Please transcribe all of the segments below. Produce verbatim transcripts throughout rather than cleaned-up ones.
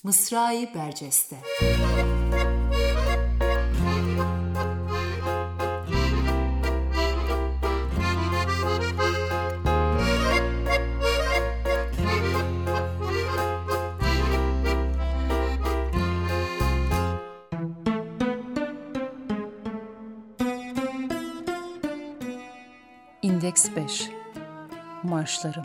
Mısra-i Berceste. İndeks beş. Marşlarım.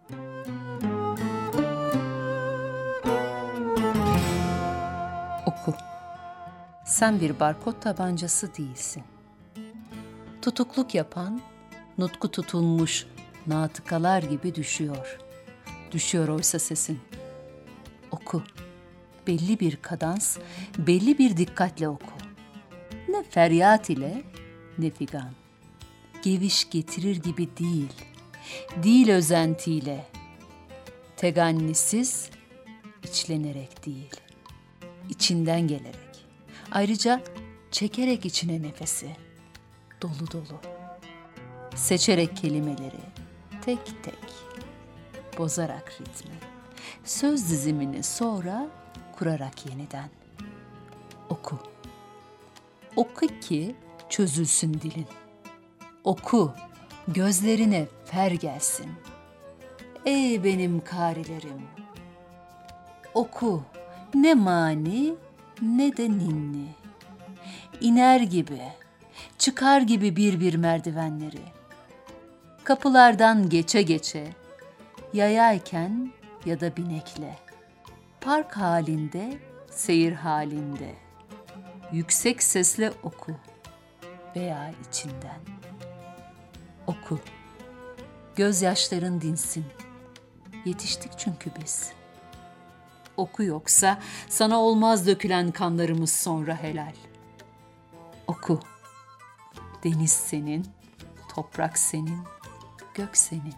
Oku. Sen bir barkod tabancası değilsin. Tutukluk yapan, nutku tutulmuş natıkalar gibi düşüyor. Düşüyor oysa sesin. Oku. Belli bir kadans, belli bir dikkatle oku. Ne feryat ile, ne figan. Geviş getirir gibi değil, değil özentiyle, tegannisiz, içlenerek değil, içinden gelerek, ayrıca çekerek içine nefesi, dolu dolu, seçerek kelimeleri, tek tek, bozarak ritmi, söz dizimini sonra kurarak yeniden. Oku, oku ki çözülsün dilin. Oku, gözlerine fer gelsin. Ey benim karilerim! Oku, ne mani ne de ninni. İner gibi, çıkar gibi bir bir merdivenleri. Kapılardan geçe geçe, yayayken ya da binekle. Park halinde, seyir halinde. Yüksek sesle oku veya içinden. Oku. Gözyaşların dinsin. Yetiştik çünkü biz. Oku yoksa sana olmaz dökülen kanlarımız sonra helal. Oku. Deniz senin, toprak senin, gök senin.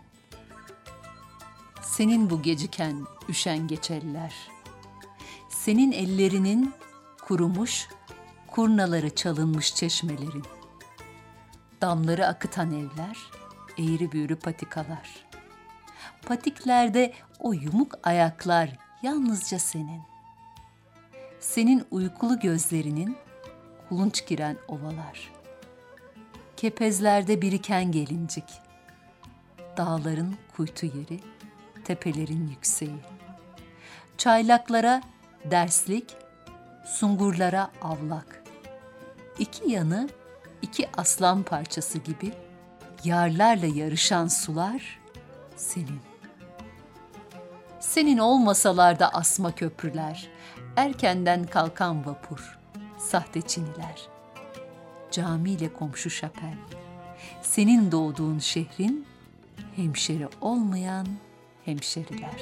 Senin bu geciken üşengeç eller. Senin ellerinin kurumuş, kurnaları çalınmış çeşmelerin. Damları akıtan evler, eğri büğrü patikalar. Patiklerde o yumuk ayaklar yalnızca senin. Senin uykulu gözlerinin kulunç giren ovalar. Kepezlerde biriken gelincik. Dağların kuytu yeri, tepelerin yükseği. Çaylaklara derslik, sungurlara avlak. İki yanı İki aslan parçası gibi yarlarla yarışan sular senin. Senin olmasalar da asma köprüler, erkenden kalkan vapur, sahte çiniler. Camiyle komşu şapel, senin doğduğun şehrin hemşeri olmayan hemşeriler.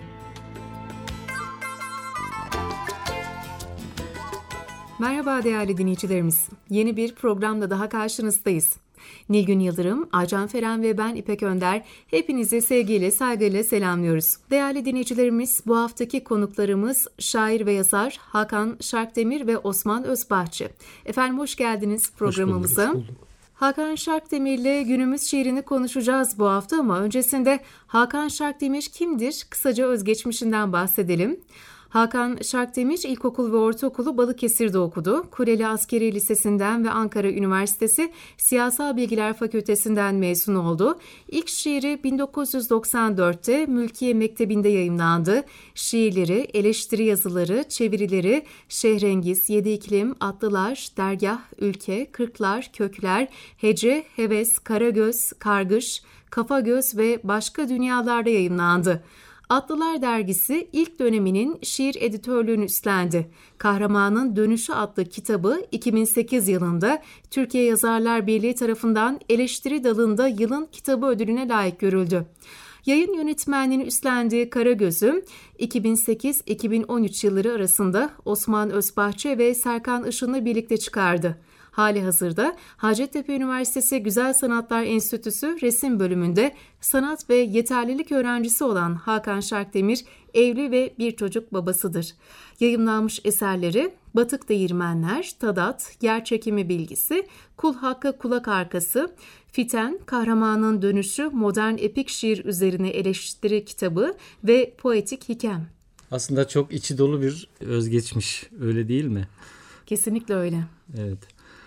Merhaba değerli dinleyicilerimiz. Yeni bir programla daha karşınızdayız. Nilgün Yıldırım, Aycan Feren ve ben İpek Önder hepinizi sevgiyle, saygıyla selamlıyoruz. Değerli dinleyicilerimiz, bu haftaki konuklarımız şair ve yazar Hakan Şarkdemir ve Osman Özbahçı. Efendim hoş geldiniz programımıza. Hoş bulduk, hoş bulduk. Hakan Şarkdemir ile günümüz şiirini konuşacağız bu hafta ama öncesinde Hakan Şarkdemir kimdir? Kısaca özgeçmişinden bahsedelim. Hakan Şarkdemir ilkokul ve ortaokulu Balıkesir'de okudu. Kuleli Askeri Lisesi'nden ve Ankara Üniversitesi Siyasal Bilgiler Fakültesinden mezun oldu. İlk şiiri bin dokuz yüz doksan dörtte Mülkiye Mektebi'nde yayımlandı. Şiirleri, eleştiri yazıları, çevirileri Şehrengiz, Yedi İklim, Atlılar, Dergah, Ülke, Kırklar, Kökler, Hece, Heves, Karagöz, Kargış, Kafagöz ve başka dünyalarda yayımlandı. Atlılar dergisi ilk döneminin şiir editörlüğünü üstlendi. Kahramanın Dönüşü adlı kitabı iki bin sekiz yılında Türkiye Yazarlar Birliği tarafından eleştiri dalında yılın kitabı ödülüne layık görüldü. Yayın yönetmenliğini üstlendiği Karagöz'ü iki bin sekiz iki bin on üç yılları arasında Osman Özbahçe ve Serkan Işın'la birlikte çıkardı. Hali hazırda Hacettepe Üniversitesi Güzel Sanatlar Enstitüsü Resim Bölümünde sanat ve yeterlilik öğrencisi olan Hakan Şarkdemir, evli ve bir çocuk babasıdır. Yayımlanmış eserleri Batık Değirmenler, Tadat, Yerçekimi Bilgisi, Kul Hakkı Kulak Arkası, Fiten, Kahramanın Dönüşü modern epik şiir üzerine eleştiri kitabı ve Poetik Hikem. Aslında çok içi dolu bir özgeçmiş, öyle değil mi? Kesinlikle öyle. Evet.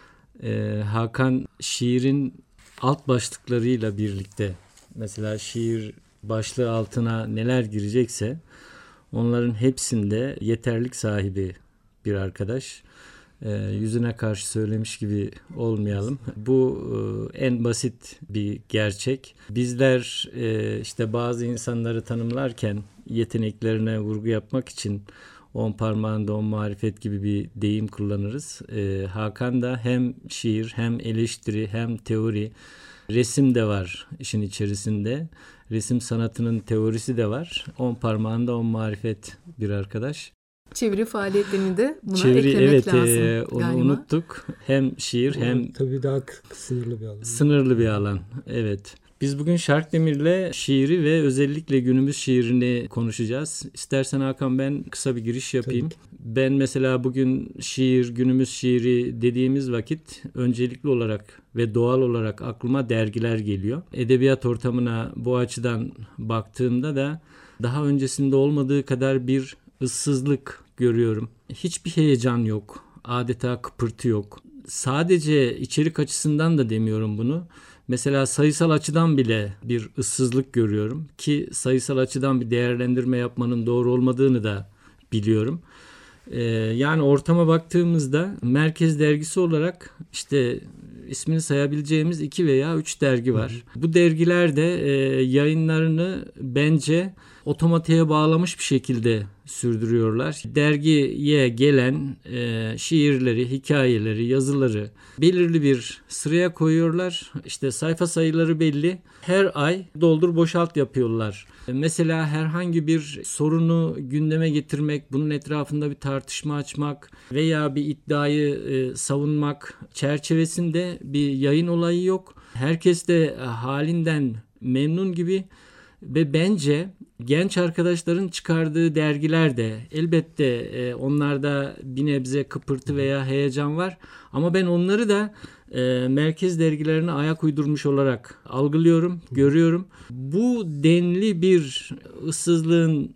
Ee, Hakan şiirin alt başlıklarıyla birlikte, mesela şiir başlığı altına neler girecekse onların hepsinde yeterlik sahibi bir arkadaş. Ee, yüzüne karşı söylemiş gibi olmayalım. Bu e, en basit bir gerçek. Bizler e, işte bazı insanları tanımlarken yeteneklerine vurgu yapmak için on parmağında on marifet gibi bir deyim kullanırız. Ee, Hakan da hem şiir hem eleştiri hem teori, resim de var işin içerisinde. Resim sanatının teorisi de var. On parmağında on marifet bir arkadaş. Çeviri faaliyetlerini de buna Çeviri, eklemek evet, lazım e, onu galiba. unuttuk. Hem şiir Ama hem tabii daha sınırlı bir alan. sınırlı bir alan. Evet. Biz bugün Şarkdemir'le şiiri ve özellikle günümüz şiirini konuşacağız. İstersen Hakan ben kısa bir giriş yapayım. Ben mesela bugün şiir, günümüz şiiri dediğimiz vakit öncelikli olarak ve doğal olarak aklıma dergiler geliyor. Edebiyat ortamına bu açıdan baktığımda da daha öncesinde olmadığı kadar bir ıssızlık görüyorum. Hiçbir heyecan yok. Adeta kıpırtı yok. Sadece içerik açısından da demiyorum bunu. Mesela sayısal açıdan bile bir ıssızlık görüyorum ki sayısal açıdan bir değerlendirme yapmanın doğru olmadığını da biliyorum. Ee, yani ortama baktığımızda Merkez Dergisi olarak işte ismini sayabileceğimiz iki veya üç dergi var. Hı. Bu dergiler de e, yayınlarını bence otomatiğe bağlamış bir şekilde sürdürüyorlar. Dergiye gelen e, şiirleri, hikayeleri, yazıları belirli bir sıraya koyuyorlar. İşte sayfa sayıları belli. Her ay doldur boşalt yapıyorlar. Mesela herhangi bir sorunu gündeme getirmek, bunun etrafında bir tartışma açmak veya bir iddiayı e, savunmak çerçevesinde bir yayın olayı yok. Herkes de halinden memnun gibi. Ve bence genç arkadaşların çıkardığı dergiler de elbette e, onlarda bir nebze kıpırtı veya heyecan var. Ama ben onları da e, merkez dergilerine ayak uydurmuş olarak algılıyorum, görüyorum. Bu denli bir ıssızlığın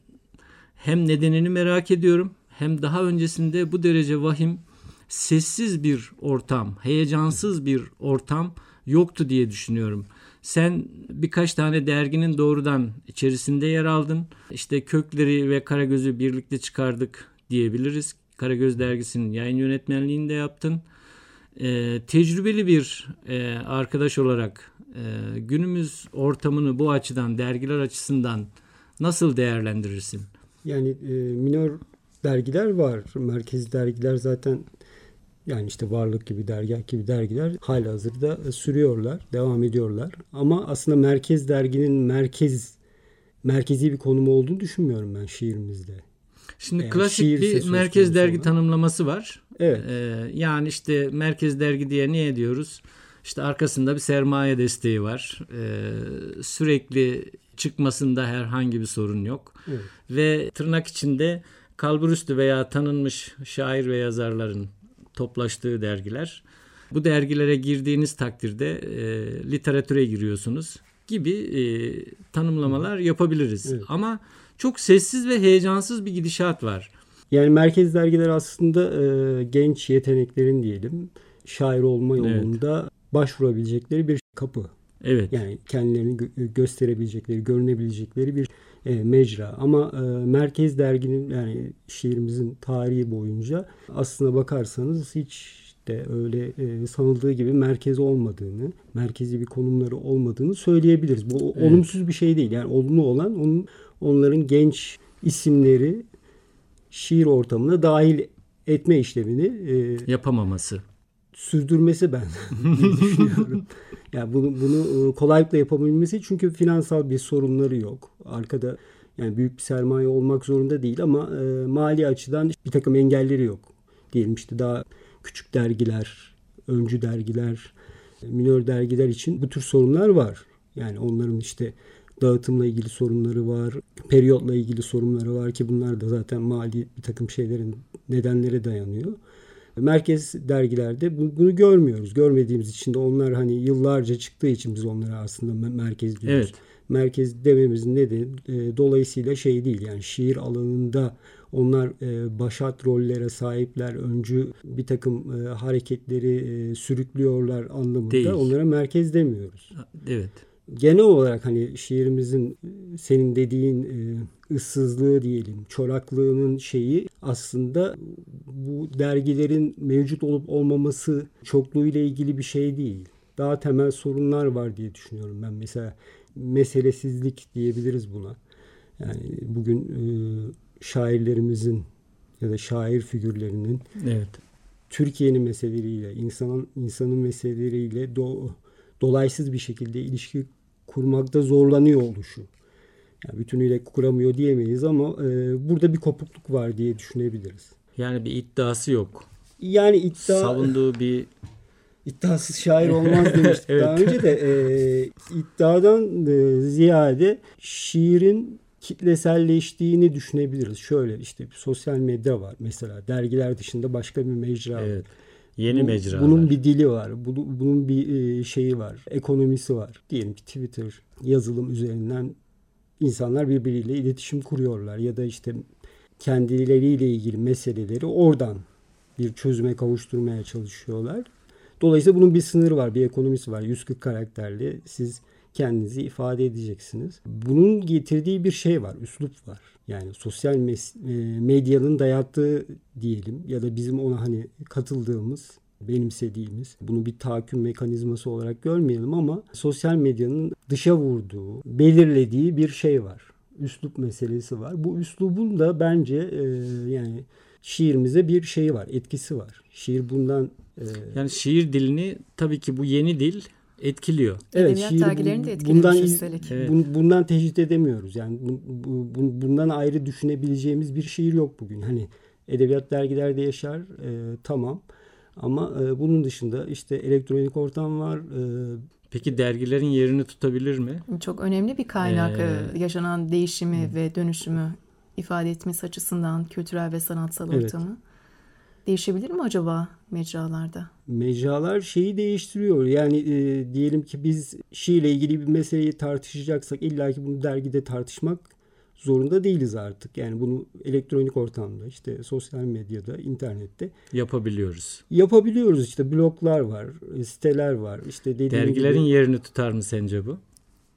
hem nedenini merak ediyorum hem daha öncesinde bu derece vahim, sessiz bir ortam, heyecansız bir ortam yoktu diye düşünüyorum. Sen birkaç tane derginin doğrudan içerisinde yer aldın. İşte Kökleri ve Karagöz'ü birlikte çıkardık diyebiliriz. Karagöz dergisinin yayın yönetmenliğini de yaptın. Ee, tecrübeli bir e, arkadaş olarak e, günümüz ortamını bu açıdan, dergiler açısından nasıl değerlendirirsin? Yani e, minor dergiler var. Merkezi dergiler zaten, yani işte Varlık gibi, Dergah gibi dergiler halihazırda sürüyorlar, devam ediyorlar. Ama aslında merkez derginin merkez merkezi bir konumu olduğunu düşünmüyorum ben şiirimizde. Şimdi yani klasik bir merkez dergi olan tanımlaması var. Evet. Ee, yani işte merkez dergi diye niye diyoruz? İşte arkasında bir sermaye desteği var. Ee, sürekli çıkmasında herhangi bir sorun yok. Evet. Ve tırnak içinde kalburüstü veya tanınmış şair ve yazarların toplaştığı dergiler. Bu dergilere girdiğiniz takdirde e, literatüre giriyorsunuz gibi e, tanımlamalar yapabiliriz. Evet. Ama çok sessiz ve heyecansız bir gidişat var. Yani merkez dergiler aslında e, genç yeteneklerin diyelim şair olma yolunda evet. başvurabilecekleri bir kapı. Evet. Yani kendilerini gö- gösterebilecekleri, görünebilecekleri bir e, mecra. Ama e, merkez derginin, yani şiirimizin tarihi boyunca aslına bakarsanız hiç de öyle e, sanıldığı gibi merkez olmadığını, merkezi bir konumları olmadığını söyleyebiliriz. Bu evet. olumsuz bir şey değil. Yani olumlu olan onun onların genç isimleri şiir ortamına dahil etme işlemini e, yapamaması, sürdürmesi ben düşünüyorum. Yani bunu bunu kolaylıkla yapabilmesi, çünkü finansal bir sorunları yok. Arkada yani büyük bir sermaye olmak zorunda değil ama e, mali açıdan bir takım engelleri yok. Diyelim işte daha küçük dergiler, öncü dergiler, minör dergiler için bu tür sorunlar var. Yani onların işte dağıtımla ilgili sorunları var, periyotla ilgili sorunları var ki bunlar da zaten mali bir takım şeylerin nedenlere dayanıyor. Merkez dergilerde bunu görmüyoruz. Görmediğimiz için de onlar hani yıllarca çıktığı için biz onlara aslında merkez diyoruz. Evet. merkez dememizin nedeni e, dolayısıyla şey değil. Yani şiir alanında onlar e, başat rollere sahipler, öncü bir takım e, hareketleri e, sürüklüyorlar anlamında değil. Onlara merkez demiyoruz. Evet. Genel olarak hani şiirimizin senin dediğin e, ıssızlığı diyelim, çoraklığının şeyi aslında bu dergilerin mevcut olup olmaması çokluğuyla ilgili bir şey değil. Daha temel sorunlar var diye düşünüyorum ben. Mesela meselesizlik diyebiliriz buna. Yani bugün e, şairlerimizin ya da şair figürlerinin evet. Türkiye'nin meseleleriyle, insanın insanın meseleleriyle do, dolaysız bir şekilde ilişki kurmakta zorlanıyor oluşu. Yani bütünüyle kuramıyor diyemeyiz ama e, burada bir kopukluk var diye düşünebiliriz. Yani bir iddiası yok. Yani iddia savunduğu bir iddiasız şair olmaz demiştik evet. daha önce de e, iddiadan e, ziyade şiirin kitleselleştiğini düşünebiliriz. Şöyle işte bir sosyal medya var mesela, dergiler dışında başka bir mecra evet. var. Yeni Bu, mecralar. Bunun bir dili var. Bunun, bunun bir şeyi var. Ekonomisi var. Diyelim ki Twitter yazılım üzerinden insanlar birbiriyle iletişim kuruyorlar. Ya da işte kendileriyle ilgili meseleleri oradan bir çözüme kavuşturmaya çalışıyorlar. Dolayısıyla bunun bir sınırı var. Bir ekonomisi var. yüz kırk karakterli siz kendinizi ifade edeceksiniz. Bunun getirdiği bir şey var. Üslup var. Yani sosyal mes- medyanın dayattığı diyelim ya da bizim ona hani katıldığımız, benimsediğimiz, bunu bir tahakküm mekanizması olarak görmeyelim ama sosyal medyanın dışa vurduğu, belirlediği bir şey var. Üslup meselesi var. Bu üslubun da bence e, yani şiirimize bir şeyi var, etkisi var. Şiir bundan e, yani şiir dilini tabii ki bu yeni dil etkiliyor. Evet, evet, edebiyat dergilerini de etkilemiş bundan, üstelik. Evet. Bundan tecrit edemiyoruz. Yani bu, bu, bundan ayrı düşünebileceğimiz bir şiir yok bugün. Hani edebiyat dergilerde yaşar, e, tamam. Ama e, bunun dışında işte elektronik ortam var. E, Peki dergilerin yerini tutabilir mi? Çok önemli bir kaynak Ee, yaşanan değişimi hı. ve dönüşümü ifade etmesi açısından kültürel ve sanatsal evet. ortamı. Değişebilir mi acaba mecralarda? Mecralar şeyi değiştiriyor. Yani e, diyelim ki biz şiirle ilgili bir meseleyi tartışacaksak illaki bunu dergide tartışmak zorunda değiliz artık. Yani bunu elektronik ortamda, işte sosyal medyada, internette yapabiliyoruz. Yapabiliyoruz. İşte bloglar var, siteler var. İşte dergilerin gibi, yerini tutar mı sence bu?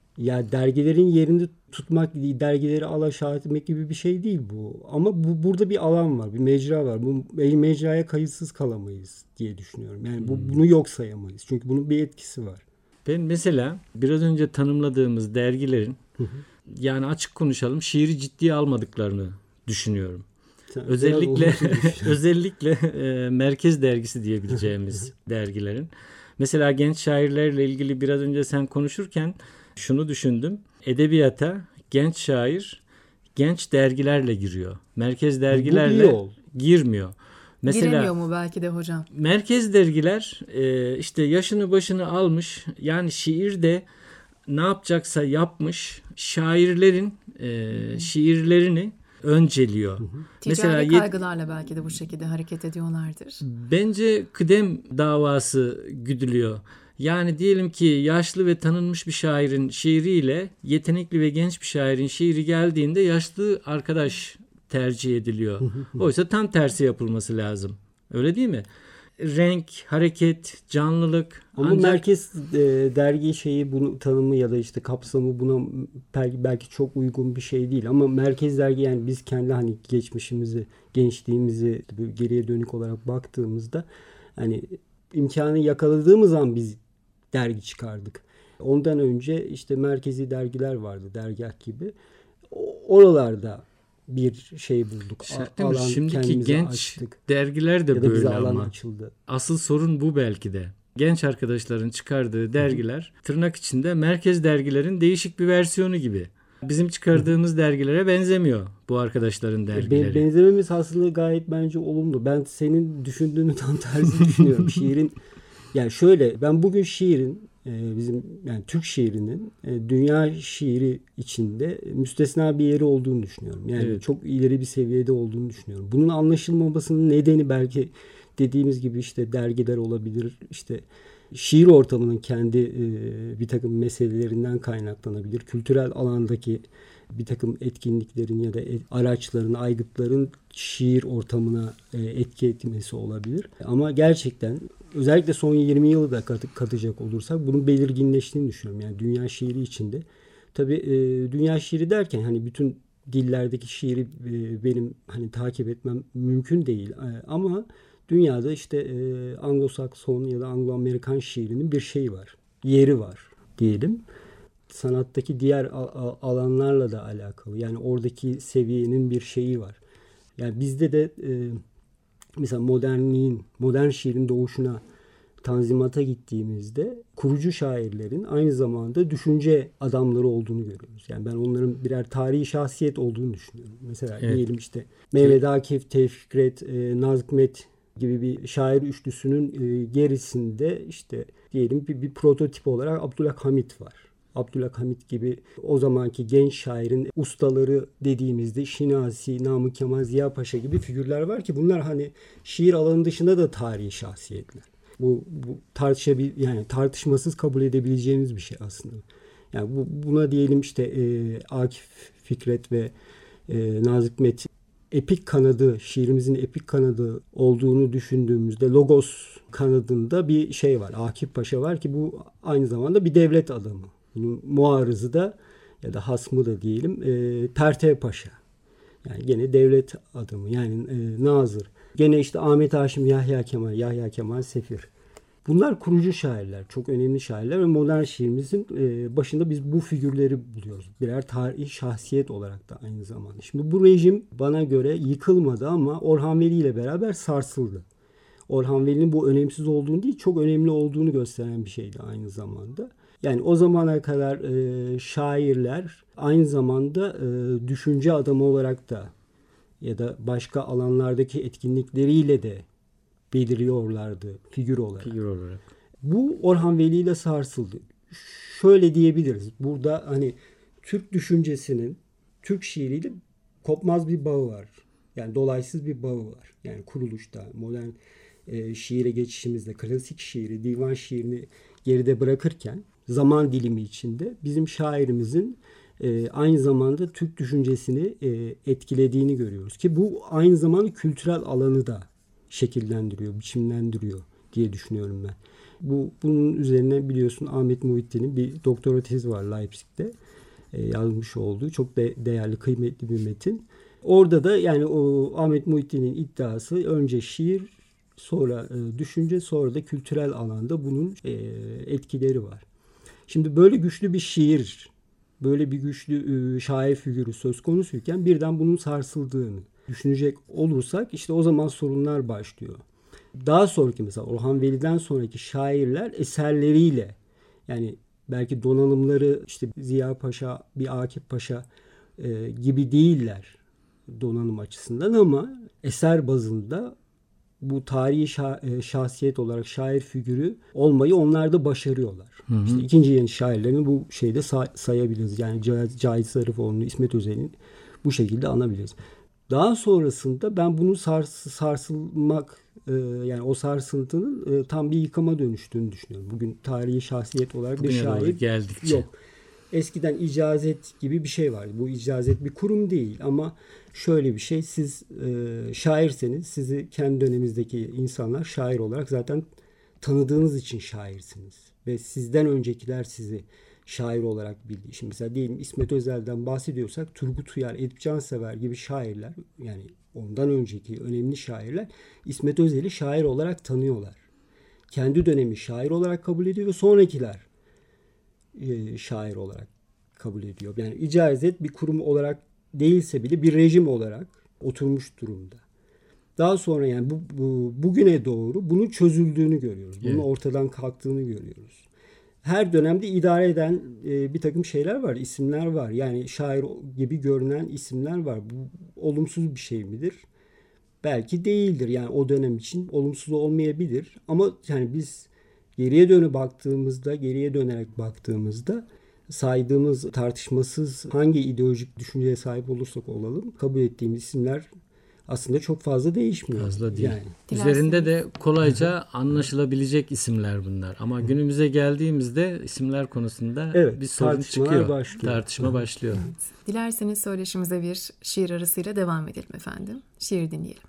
Ya dergilerin yerini tutmak, dergileri alaşağı etmek gibi bir şey değil bu. Ama bu burada bir alan var, bir mecra var. Bu mecraya kayıtsız kalamayız diye düşünüyorum. Yani bu hmm. bunu yok sayamayız. Çünkü bunun bir etkisi var. Ben mesela biraz önce tanımladığımız dergilerin hı hı. yani açık konuşalım, şiiri ciddiye almadıklarını düşünüyorum. Sen özellikle özellikle e, merkez dergisi diyebileceğimiz dergilerin. Mesela genç şairlerle ilgili biraz önce sen konuşurken şunu düşündüm. Edebiyata genç şair genç dergilerle giriyor. Merkez dergilerle girmiyor. Mesela, giremiyor mu belki de hocam? Merkez dergiler e, işte yaşını başını almış, yani şiirde ne yapacaksa yapmış, şairlerin e, şiirlerini önceliyor. Hı hı. Ticari Mesela, kaygılarla belki de bu şekilde hareket ediyorlardır. Bence kıdem davası güdülüyor. Yani diyelim ki yaşlı ve tanınmış bir şairin şiiriyle yetenekli ve genç bir şairin şiiri geldiğinde yaşlı arkadaş tercih ediliyor. Oysa tam tersi yapılması lazım. Öyle değil mi? Renk, hareket, canlılık. Ama ancak... merkez e, dergi şeyi, bunu tanımı ya da işte kapsamı buna belki, belki çok uygun bir şey değil. Ama merkez dergi, yani biz kendi hani geçmişimizi, gençliğimizi geriye dönük olarak baktığımızda hani imkanı yakaladığımız an biz dergi çıkardık. Ondan önce işte merkezi dergiler vardı, dergah gibi. Oralarda bir şey bulduk. A- alan Şimdiki genç açtık. Dergiler de ya da böyle alan ama. Açıldı. Asıl sorun bu belki de. Genç arkadaşların çıkardığı dergiler Hı-hı. tırnak içinde merkez dergilerin değişik bir versiyonu gibi. Bizim çıkardığımız Hı-hı. dergilere benzemiyor bu arkadaşların dergileri. Benzememiz aslında gayet bence olumlu. Ben senin düşündüğünü tam tersi düşünüyorum. Şiirin, yani şöyle, ben bugün şiirin bizim yani Türk şiirinin dünya şiiri içinde müstesna bir yeri olduğunu düşünüyorum. Yani evet. çok ileri bir seviyede olduğunu düşünüyorum. Bunun anlaşılmamasının nedeni belki dediğimiz gibi işte dergiler olabilir, işte şiir ortamının kendi e, bir takım meselelerinden kaynaklanabilir. Kültürel alandaki bir takım etkinliklerin ya da et, araçların, aygıtların şiir ortamına e, etki etmesi olabilir. Ama gerçekten özellikle son yirmi yılı da kat, katacak olursak bunun belirginleştiğini düşünüyorum. Yani dünya şiiri içinde. Tabii e, dünya şiiri derken hani bütün dillerdeki şiiri e, benim hani takip etmem mümkün değil. E, ama dünyada işte e, Anglo-Sakson ya da Anglo-Amerikan şiirinin bir şeyi var. Yeri var diyelim. Sanattaki diğer alanlarla da alakalı. Yani oradaki seviyenin bir şeyi var. Yani bizde de e, mesela modernliğin, modern şiirin doğuşuna, Tanzimat'a gittiğimizde kurucu şairlerin aynı zamanda düşünce adamları olduğunu görüyoruz. Yani ben onların birer tarihi şahsiyet olduğunu düşünüyorum. Mesela evet. diyelim işte Mehmet Akif, Tevfik Fikret, e, Nazıkmet gibi bir şair üçlüsünün e, gerisinde işte diyelim bir, bir prototip olarak Abdülhamit var. Abdülhamit gibi o zamanki genç şairin ustaları dediğimizde Şinasi, Namık Kemal, Ziya Paşa gibi figürler var ki bunlar hani şiir alanı dışında da tarihi şahsiyetler. Bu, bu tartışabil yani tartışmasız kabul edebileceğimiz bir şey aslında. Yani bu, buna diyelim işte e, Akif, Fikret ve e, Nazıkmet epik kanadı, şiirimizin epik kanadı olduğunu düşündüğümüzde Logos kanadında bir şey var. Akif Paşa var ki bu aynı zamanda bir devlet adamı. Bunun muarızı da ya da hasmı da diyelim e, Pertev Paşa. Yani gene devlet adamı yani e, nazır. Gene işte Ahmet Haşim, Yahya Kemal, Yahya Kemal Sefir. Bunlar kurucu şairler, çok önemli şairler ve modern şiirimizin e, başında biz bu figürleri buluyoruz. Birer tarihi şahsiyet olarak da aynı zamanda. Şimdi bu rejim bana göre yıkılmadı ama Orhan Veli ile beraber sarsıldı. Orhan Veli'nin bu önemsiz olduğunu değil, çok önemli olduğunu gösteren bir şeydi aynı zamanda. Yani o zamana kadar e, şairler aynı zamanda e, düşünce adamı olarak da ya da başka alanlardaki etkinlikleriyle de beliriyorlardı figür olarak. Figür olarak. Bu Orhan Veli ile sarsıldı. Şöyle diyebiliriz. Burada hani Türk düşüncesinin Türk şiiriyle kopmaz bir bağı var. Yani dolaysız bir bağı var. Yani kuruluşta modern e, şiire geçişimizde klasik şiiri, divan şiirini geride bırakırken zaman dilimi içinde bizim şairimizin e, aynı zamanda Türk düşüncesini e, etkilediğini görüyoruz ki bu aynı zamanda kültürel alanı da şekillendiriyor, biçimlendiriyor diye düşünüyorum ben. Bu bunun üzerine biliyorsun Ahmet Muhittin'in bir doktora tezi var Leipzig'te e, yazmış olduğu çok de, değerli, kıymetli bir metin. Orada da yani o Ahmet Muhittin'in iddiası önce şiir, sonra e, düşünce, sonra da kültürel alanda bunun e, etkileri var. Şimdi böyle güçlü bir şiir, böyle bir güçlü e, şair figürü söz konusuyken birden bunun sarsıldığını düşünecek olursak işte o zaman sorunlar başlıyor. Daha sonraki mesela Orhan Veli'den sonraki şairler eserleriyle yani belki donanımları işte Ziya Paşa, bir Akif Paşa e, gibi değiller donanım açısından ama eser bazında bu tarihi şah- şahsiyet olarak şair figürü olmayı onlar da başarıyorlar. Hı hı. İşte ikinci yeni şairlerini bu şeyde say- sayabiliriz. Yani Cahit Zarifoğlu'nu, İsmet Özel'in bu şekilde anabiliriz. Daha sonrasında ben bunun sars- sarsılmak e, yani o sarsıntının e, tam bir yıkıma dönüştüğünü düşünüyorum. Bugün tarihi şahsiyet olarak Bugüne bir şair geldikçe. yok. Eskiden icazet gibi bir şey vardı. Bu icazet bir kurum değil ama şöyle bir şey, siz e, şairseniz sizi kendi dönemimizdeki insanlar şair olarak zaten tanıdığınız için şairsiniz. Ve sizden öncekiler sizi şair olarak bildiği. Şimdi mesela diyelim İsmet Özel'den bahsediyorsak Turgut Uyar, Edip Cansever gibi şairler yani ondan önceki önemli şairler İsmet Özel'i şair olarak tanıyorlar. Kendi dönemi şair olarak kabul ediyor ve sonrakiler e, şair olarak kabul ediyor. Yani icazet bir kurum olarak değilse bile bir rejim olarak oturmuş durumda. Daha sonra yani bu, bu bugüne doğru bunun çözüldüğünü görüyoruz. Bunun evet. ortadan kalktığını görüyoruz. Her dönemde idare eden e, bir takım şeyler var, isimler var. Yani şair gibi görünen isimler var. Bu olumsuz bir şey midir? Belki değildir. Yani o dönem için olumsuz olmayabilir. Ama yani biz geriye dönüp baktığımızda, geriye dönerek baktığımızda saydığımız tartışmasız hangi ideolojik düşünceye sahip olursak olalım kabul ettiğimiz isimler aslında çok fazla değişmiyor. Fazla değil. Yani. Üzerinde de kolayca anlaşılabilecek isimler bunlar. Ama günümüze geldiğimizde isimler konusunda evet, bir sorun çıkıyor. Başlıyor. Tartışma başlıyor. Evet. Dilerseniz söyleşimize bir şiir arasıyla devam edelim efendim. Şiir dinleyelim.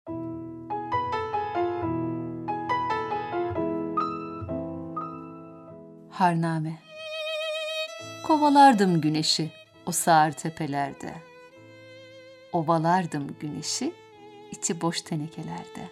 Harname. Kovalardım güneşi o sağır tepelerde. Ovalardım güneşi içi boş tenekelerde.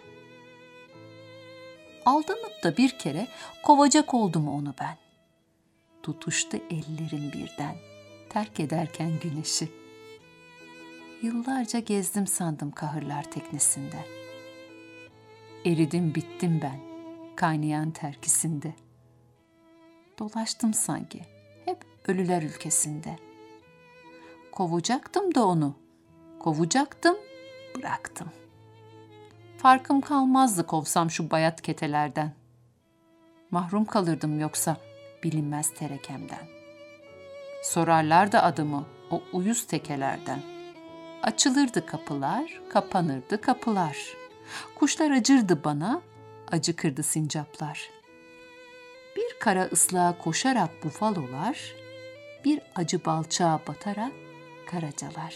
Aldanıp da bir kere kovacak oldum onu ben. Tutuştu ellerim birden terk ederken güneşi. Yıllarca gezdim sandım kahırlar teknesinde. Eridim bittim ben kaynayan terkisinde. Dolaştım sanki hep ölüler ülkesinde. Kovacaktım da onu, kovacaktım, bıraktım. Farkım kalmazdı kovsam şu bayat ketelerden. Mahrum kalırdım yoksa bilinmez terekemden. Sorarlardı adımı o uyuz tekelerden. Açılırdı kapılar, kapanırdı kapılar. Kuşlar acırdı bana, acıkırdı sincaplar. Bir kara ıslığa koşarak bufalolar, bir acı balçağa batarak karacalar.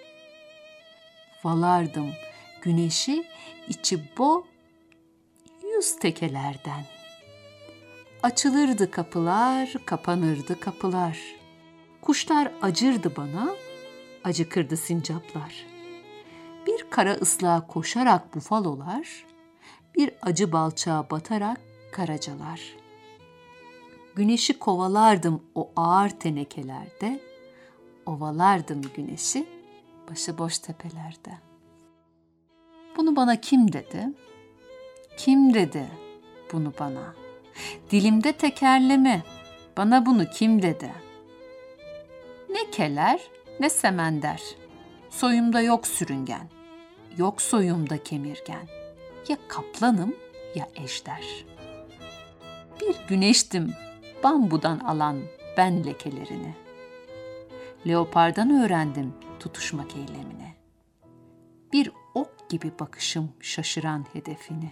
Valardım güneşi içi bo yüz tekelerden. Açılırdı kapılar, kapanırdı kapılar. Kuşlar acırdı bana, acıkırdı sincaplar. Bir kara ıslığa koşarak bufalolar, bir acı balçağa batarak karacalar. Güneşi kovalardım o ağır tenekelerde, ovalardım güneşi başıboş tepelerde. Bunu bana kim dedi? Kim dedi bunu bana? Dilimde tekerleme, bana bunu kim dedi? Ne keler, ne semender, soyumda yok sürüngen, yok soyumda kemirgen, ya kaplanım ya ejder. Bir güneştim, bambudan alan ben lekelerini. Leopardan öğrendim tutuşmak eylemini. Bir ok gibi bakışım şaşıran hedefini.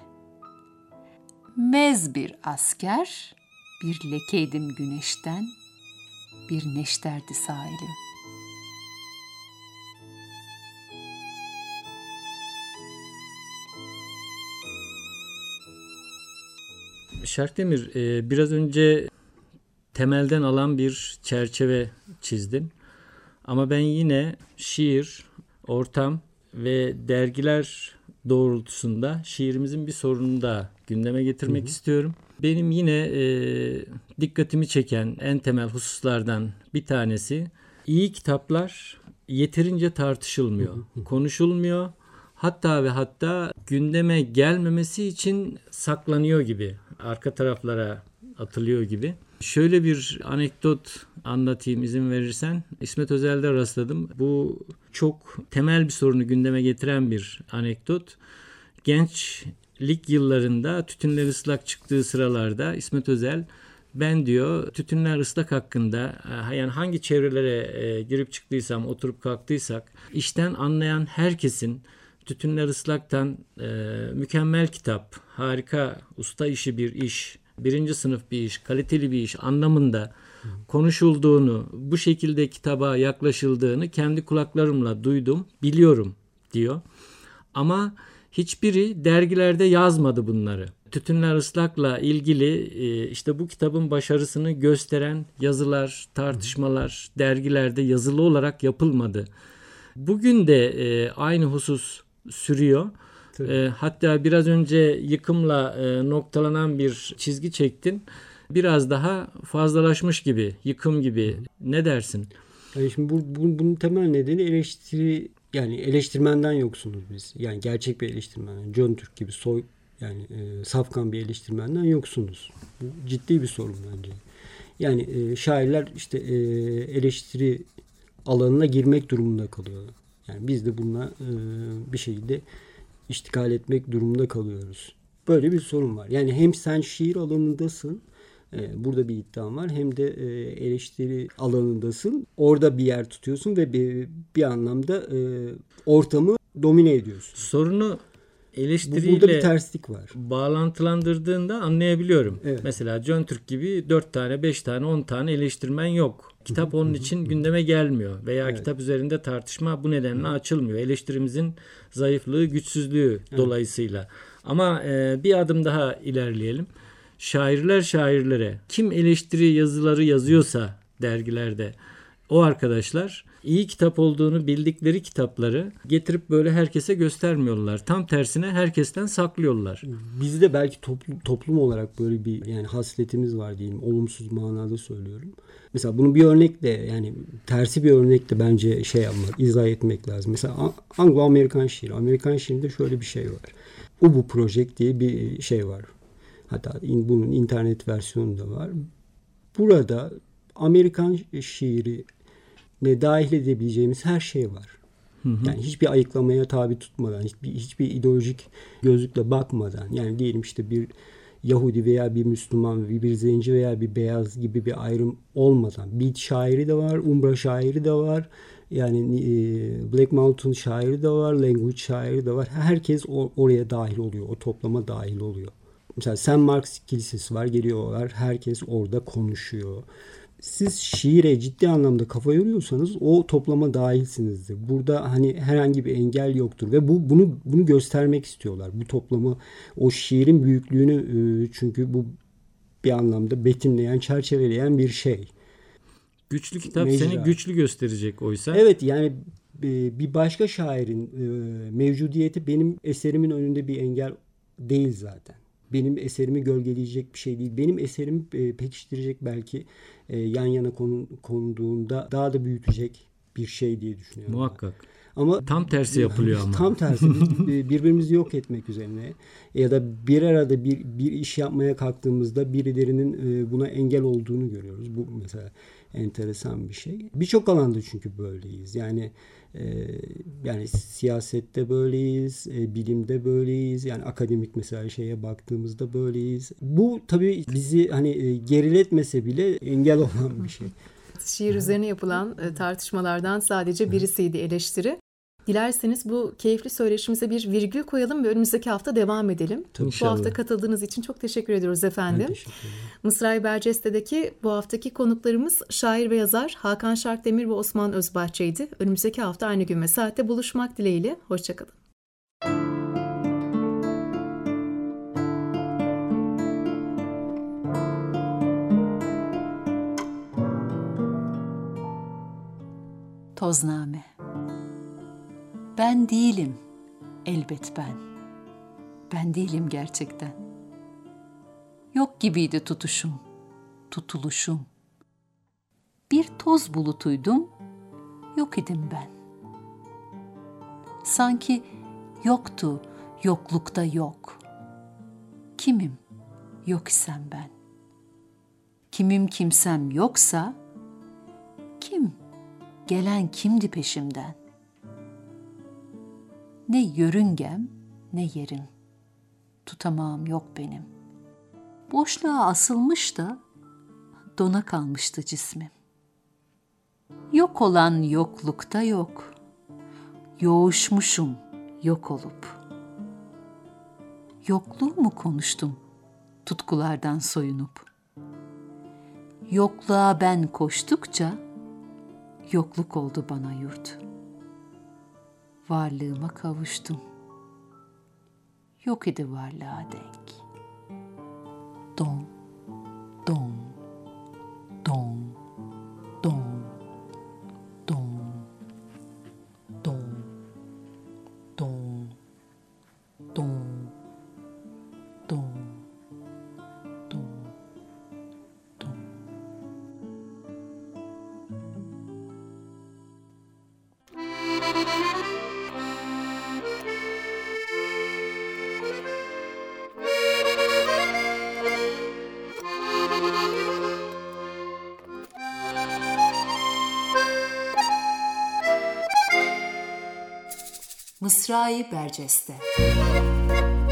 Mez bir asker, bir lekeydim güneşten, bir neşterdi sahilim. Şarkdemir, biraz önce temelden alan bir çerçeve çizdin. Ama ben yine şiir, ortam ve dergiler doğrultusunda şiirimizin bir sorununu da gündeme getirmek hı hı. istiyorum. Benim yine e, dikkatimi çeken en temel hususlardan bir tanesi, iyi kitaplar yeterince tartışılmıyor, hı hı. konuşulmuyor. Hatta ve hatta gündeme gelmemesi için saklanıyor gibi, arka taraflara atılıyor gibi. Şöyle bir anekdot anlatayım izin verirsen. İsmet Özel'de rastladım. Bu çok temel bir sorunu gündeme getiren bir anekdot. Gençlik yıllarında Tütünler Islak çıktığı sıralarda İsmet Özel, ben diyor tütünler ıslak hakkında, yani hangi çevrelere girip çıktıysam, oturup kalktıysak, işten anlayan herkesin Tütünler Islak'tan e, mükemmel kitap, harika, usta işi bir iş, birinci sınıf bir iş, kaliteli bir iş anlamında konuşulduğunu, bu şekilde kitaba yaklaşıldığını kendi kulaklarımla duydum, biliyorum diyor. Ama hiçbiri dergilerde yazmadı bunları. Tütünler Islak'la ilgili işte bu kitabın başarısını gösteren yazılar, tartışmalar dergilerde yazılı olarak yapılmadı. Bugün de aynı husus sürüyor. E, hatta biraz önce yıkımla e, noktalanan bir çizgi çektin. Biraz daha fazlalaşmış gibi, yıkım gibi. Ne dersin? Yani şimdi bu, bu, bunun temel nedeni eleştiri, yani eleştirmenden yoksunuz biz. Yani gerçek bir eleştirmenden. John Türk gibi soy, yani e, safkan bir eleştirmenden yoksunuz. Bu ciddi bir sorun bence. Yani e, şairler işte e, eleştiri alanına girmek durumunda kalıyor. Yani biz de bununla e, bir şekilde iştikal etmek durumunda kalıyoruz. Böyle bir sorun var. Yani hem sen şiir alanındasın, e, burada bir iddiam var, hem de e, eleştiri alanındasın. Orada bir yer tutuyorsun ve bir, bir anlamda e, ortamı domine ediyorsun. Sorunu eleştiriyle Bu, burada bir terslik var. bağlantılandırdığında anlayabiliyorum. Evet. Mesela John Türk gibi dört tane, beş tane, on tane eleştirmen yok. Kitap onun için gündeme gelmiyor veya Evet. kitap üzerinde tartışma bu nedenle açılmıyor. Eleştirimizin zayıflığı, güçsüzlüğü Evet. dolayısıyla. Ama e, bir adım daha ilerleyelim. Şairler şairlere kim eleştiri yazıları yazıyorsa dergilerde o arkadaşlar iyi kitap olduğunu bildikleri kitapları getirip böyle herkese göstermiyorlar. Tam tersine herkesten saklıyorlar. Bizde belki toplum, toplum olarak böyle bir yani hasletimiz var diyelim. Olumsuz manada söylüyorum. Mesela bunun bir örnek de yani tersi bir örnek de bence şey yapmak, izah etmek lazım. Mesela Anglo-Amerikan şiiri. Amerikan şiirinde şöyle bir şey var. Ubu Project diye bir şey var. Hatta bunun internet versiyonu da var. Burada Amerikan şiiri ne dahil edebileceğimiz her şey var. Hı hı. Yani hiçbir ayıklamaya tabi tutmadan, hiçbir, hiçbir ideolojik gözlükle bakmadan, yani diyelim işte bir Yahudi veya bir Müslüman, bir zenci veya bir beyaz gibi bir ayrım olmadan, Beat şairi de var, Umbra şairi de var, yani e, Black Mountain şairi de var, Language şairi de var. Herkes or- oraya dahil oluyor, o toplama dahil oluyor. Mesela Saint Mark's Kilisesi var, geliyorlar, herkes orada konuşuyor. Siz şiire ciddi anlamda kafa yoruyorsanız o toplama dahilsinizdir. Burada hani herhangi bir engel yoktur ve bu bunu bunu göstermek istiyorlar. Bu toplamı, o şiirin büyüklüğünü, çünkü bu bir anlamda betimleyen, çerçeveleyen bir şey. Güçlü kitap Mecra. seni güçlü gösterecek oysa. Evet, yani bir başka şairin mevcudiyeti benim eserimin önünde bir engel değil zaten. Benim eserimi gölgeleyecek bir şey değil. Benim eserimi pekiştirecek, belki yan yana konduğunda daha da büyütecek bir şey diye düşünüyorum. Muhakkak. Ama tam tersi yapılıyor ama. Tam tersi. Birbirimizi yok etmek üzerine ya da bir arada bir bir iş yapmaya kalktığımızda birilerinin buna engel olduğunu görüyoruz. Bu mesela enteresan bir şey. Birçok alanda çünkü böyleyiz. Yani e, yani siyasette böyleyiz, e, bilimde böyleyiz. Yani akademik mesela şeye baktığımızda böyleyiz. Bu tabii bizi hani e, geriletmese bile engel olan bir şey. Şiir üzerine yapılan tartışmalardan sadece birisiydi eleştiri. Dilerseniz bu keyifli söyleşimize bir virgül koyalım ve önümüzdeki hafta devam edelim. Tabii. Bu hafta katıldığınız için çok teşekkür ediyoruz efendim. Mısra-i Berceste'deki bu haftaki konuklarımız şair ve yazar Hakan Şarkdemir ve Osman Özbahçe'ydi. Önümüzdeki hafta aynı gün ve saatte buluşmak dileğiyle. Hoşçakalın. Tozname. Ben değilim, elbet ben. Ben değilim gerçekten. Yok gibiydi tutuşum, tutuluşum. Bir toz bulutuydum, yok idim ben. Sanki yoktu, yoklukta yok. Kimim, yok isem ben. Kimim kimsem yoksa, kim, gelen kimdi peşimden? Ne yörüngem, ne yerim. Tutamağım yok benim. Boşluğa asılmış da dona kalmıştı cismim. Yok olan yoklukta yok. Yoğuşmuşum yok olup. Yokluğu mu konuştum tutkulardan soyunup? Yokluğa ben koştukça yokluk oldu bana yurt. Varlığıma kavuştum. Yok idi varlığa denk. Don, don, don, don, don, don, don, don, don, don, don. Mısra-i Berceste.